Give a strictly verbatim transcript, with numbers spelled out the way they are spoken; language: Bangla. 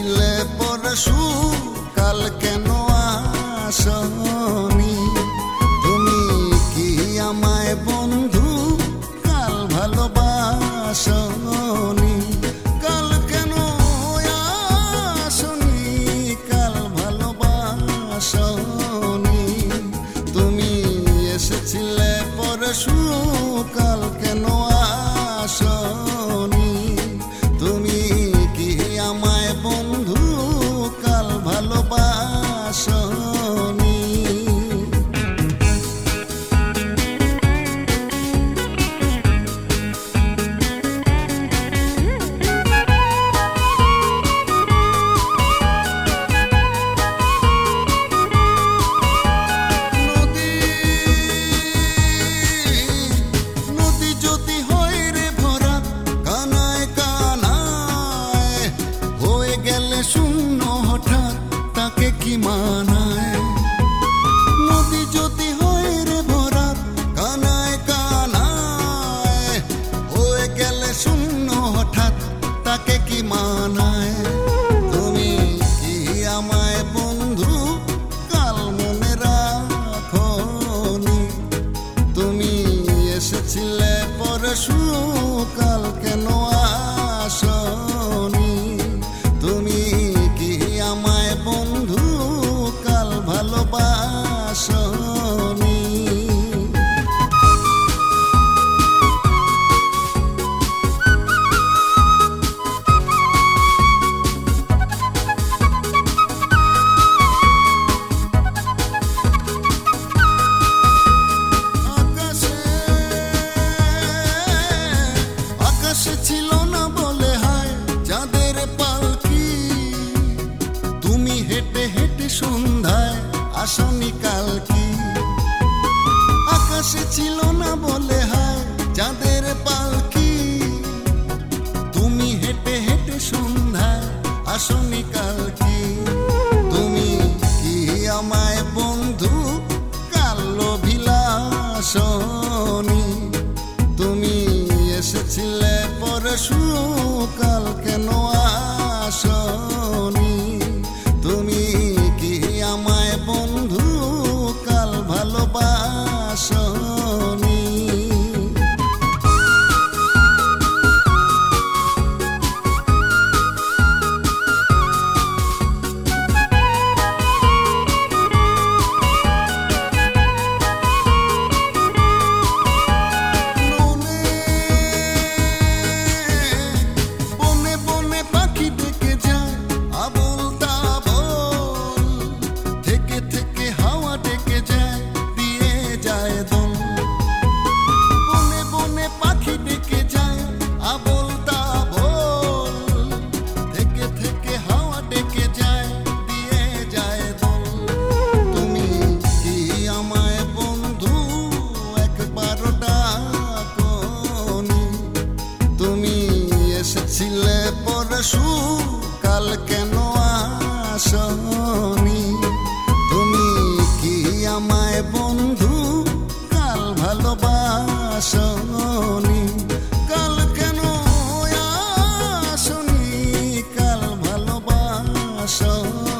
এসেছিলে পরশু কাল কেন আসনি তুমি কি আমায় বন্ধু কাল ভালোবাসনি কাল কেন আসনি কাল ভালোবাসনি তুমি এসেছিলে পরশু কাল কেন আসনি তুমি কি আমায় বন্ধু কাল ভালোবাসনি শূন্য হঠাৎ তাকে কি মানায় নদী যদি হয় রে ভরা কানায় কানায় হয়ে গেলে শূন্য হঠাৎ তাকে কি মানায় তুমি কি আমায় বন্ধু কাল মনে রাখনি তুমি এসেছিলে পরশু কাল কেন আসনি তুমি কি আমায় বন্ধু কাল ভালোবাসনি আকাশে আকাশে ছিল না বলে হায় চাঁদের পালকি তুমি হেঁটে হেঁটে সন্ধ্যায় আসনি কাল কি আকাশে ছিল না বলে হায় চাঁদের পালকি তুমি হেঁটে হেঁটে সন্ধ্যায় আসনি কাল কি তুমি কি আমায় বন্ধু কাল অভিলাষনি তুমি এসেছিলে পরশু কাল কেন আসনি তুমি কি আমায় বন্ধু কাল ভালোবাসনি এসেছিলে পরশু কাল কেন আসনি তুমি কি আমায় বন্ধু কাল ভালোবাসনি কাল কেন আসনি কাল ভালোবাসনি